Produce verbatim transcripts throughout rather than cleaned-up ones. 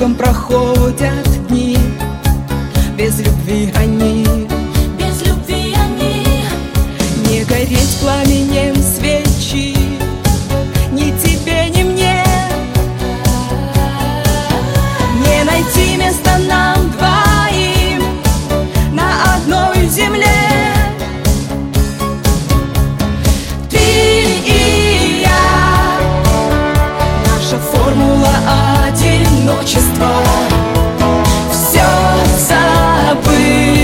другом проходят дни. Без любви они, без любви они не гореть пламенем свечи ни тебе, ни мне. Не найти места нам двоим на одной земле. Ты и я, наша формула одиночества. Все забыть,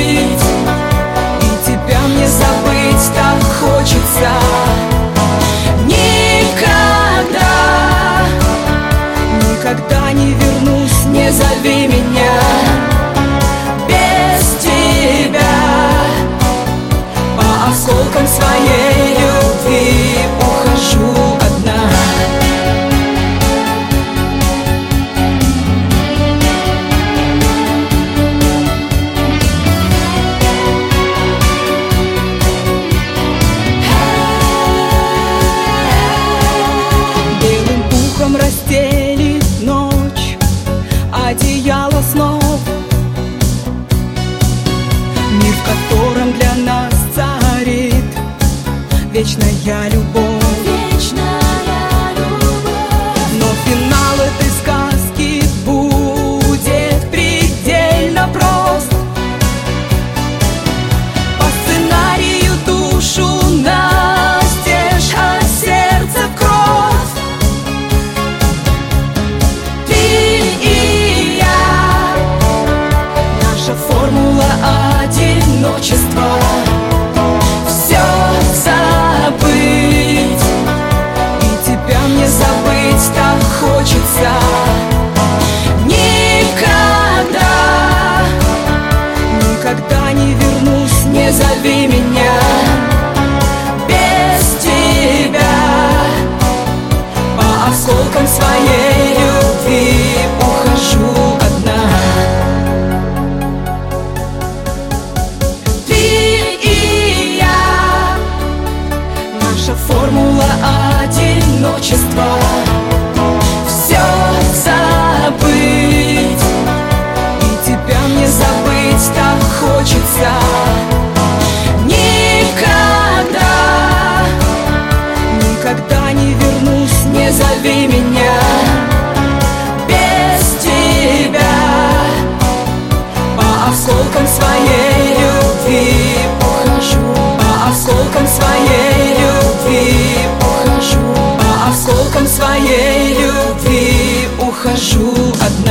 и тебя мне забыть так хочется. Никогда, никогда не вернусь, не зови меня. Без тебя по осколкам своей любви ухожу одна. Белым пухом расстелит ночь одеяло снов. Мир, в котором для нас царит вечная любовь. вечная любовь. Но финал этой сказки будет предельно прост. По сценарию душу настежь, а сердце в кровь. Ты и я, наша формула одиночества. Все забыть, и тебя мне забыть так хочется. Никогда, никогда не вернусь, не зови меня. Без тебя по осколкам своей любви ухожу одна. Ты и я, наша формула одиночества. Все забыть, и тебя мне забыть так хочется. Никогда, никогда не вернусь, не зови меня. Без тебя по осколкам своей любви ухожу. По осколкам своей любви ухожу. По осколкам своей любви ухожу одна.